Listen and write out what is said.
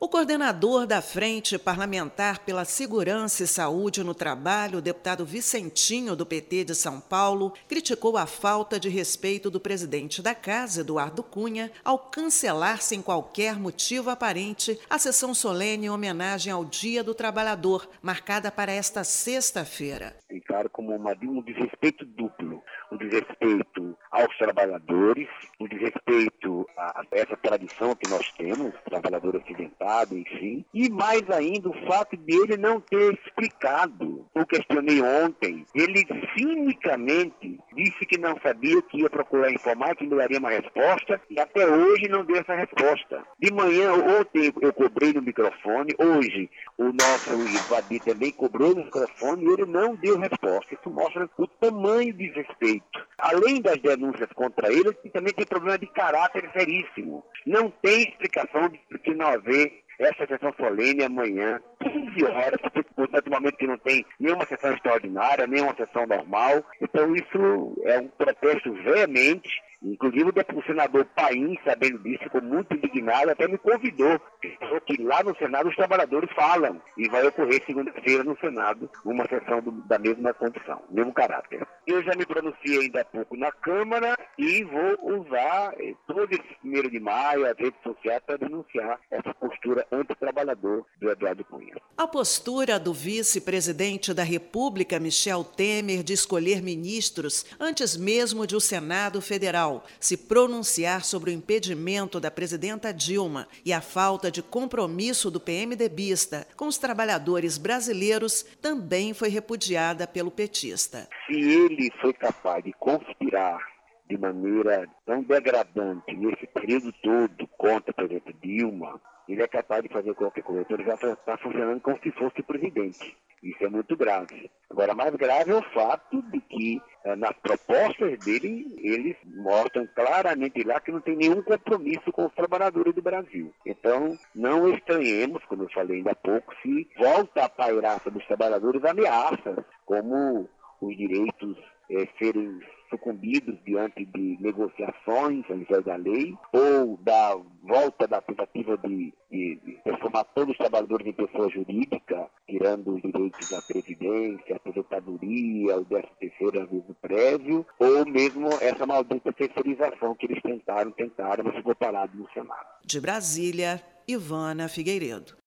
O coordenador da Frente Parlamentar pela Segurança e Saúde no Trabalho, o deputado Vicentinho, do PT de São Paulo, criticou a falta de respeito do presidente da Casa, Eduardo Cunha, ao cancelar sem qualquer motivo aparente a sessão solene em homenagem ao Dia do Trabalhador, marcada para esta sexta-feira. Claro, como um desrespeito duplo, um desrespeito aos trabalhadores, um desrespeito a essa tradição que nós temos, trabalhador acidentado, enfim, e mais ainda o fato de ele não ter explicado. Eu questionei ontem, ele cinicamente disse que não sabia, que ia procurar informar, que me daria uma resposta, e até hoje não deu essa resposta. De manhã, ontem eu cobrei no microfone, hoje o nosso Ivadir também cobrou no microfone e ele não deu resposta. Isso mostra o tamanho de desrespeito. Além das denúncias contra ele também tem problema de caráter seríssimo. Não tem explicação de por que não haver essa sessão solene amanhã, 15 horas, naturalmente que não tem nenhuma sessão extraordinária, nenhuma sessão normal. Então isso é um protesto veemente. Inclusive o senador Paim, sabendo disso, ficou muito indignado, até me convidou. Falou que lá no Senado os trabalhadores falam e vai ocorrer segunda-feira no Senado uma sessão da mesma condição, mesmo caráter. Eu já me pronunciei ainda há pouco na Câmara e vou usar todo esse 1º de maio, as redes sociais, para denunciar essa postura antitrabalhador do Eduardo Cunha. A postura do vice-presidente da República, Michel Temer, de escolher ministros antes mesmo de o Senado Federal se pronunciar sobre o impedimento da presidenta Dilma e a falta de compromisso do PMDBista com os trabalhadores brasileiros também foi repudiada pelo petista. Se ele foi capaz de conspirar de maneira tão degradante nesse período todo contra a presidenta Dilma, ele é capaz de fazer qualquer coisa. Então ele já está funcionando como se fosse o presidente. Isso é muito grave. Agora, mais grave é o fato de que, nas propostas dele, eles mostram claramente lá que não tem nenhum compromisso com os trabalhadores do Brasil. Então, não estranhemos, como eu falei ainda há pouco, se volta a pairar sobre os trabalhadores ameaças, como os direitos serem sucumbidos diante de negociações ao invés da lei, ou da volta da tentativa de transformar todos os trabalhadores em pessoa jurídica, tirando os direitos à previdência, à aposentadoria, ao 13º aviso prévio, ou mesmo essa maldita terceirização que eles tentaram, mas ficou parado no Senado. De Brasília, Ivana Figueiredo.